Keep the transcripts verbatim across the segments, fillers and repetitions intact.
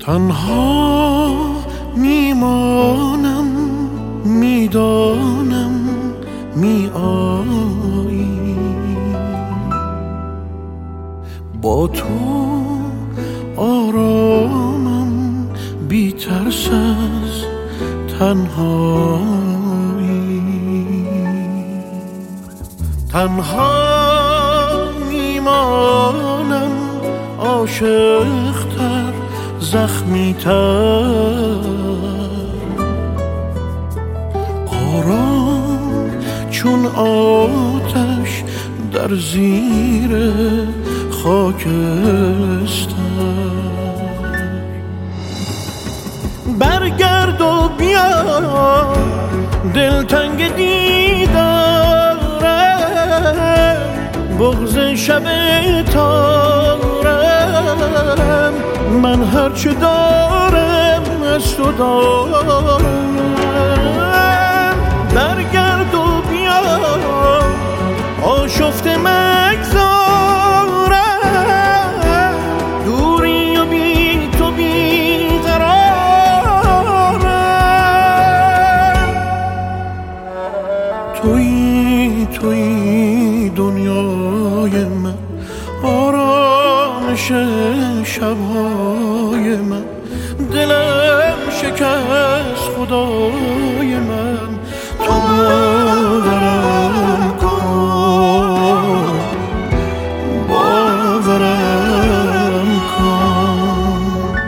تنها میمانم، میدانم می آیی، با تو آرامم، بی ترس از تنهایی. تنها میمانم، عاشق‌تر، زخمی‌تر، آرام چون آتش در زیر خاکستر. برگرد و بیا، دلتنگ دیدارم، بغض شب تارم، من هرچه دارم از تو دارم. برگرد و بیا، آشفته مگذارم، دوری و بی تو بی قرارم. تویی تویی دنیای من، آرامش شبهای من، دلم شکست خدای من. تو باورم کن، باورم کن.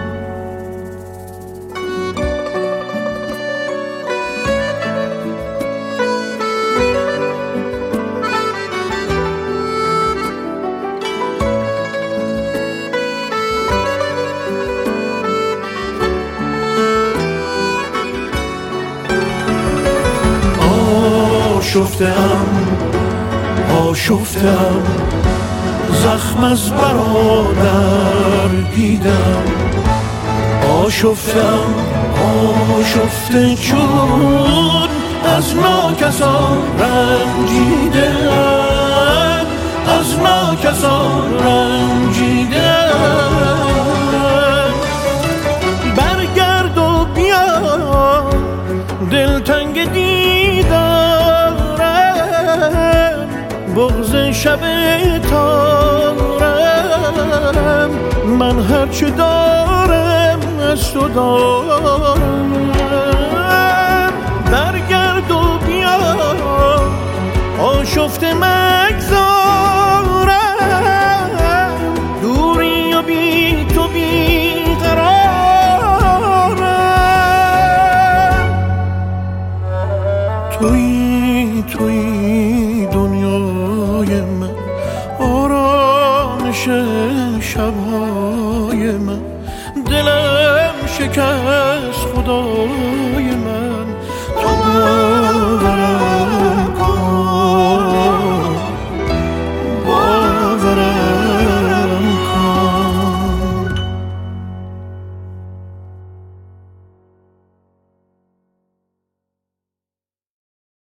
آشفتم آشفتم، زخم از برادر دیدم. آشفتم آشفته چون از ناکسان رنجیدم، از ناکسان رنجیدم. برگرد و بیا، دلتنگ دیدارم، بغض شب تارم، من هرچه دارم از تو دارم. برگرد و بیا، آشفته مگذارم، دوری و بی تو بی قرارم. تویی تویی دنیای من، آرامش شبهای من، دلم شکست خدای من. تو باورم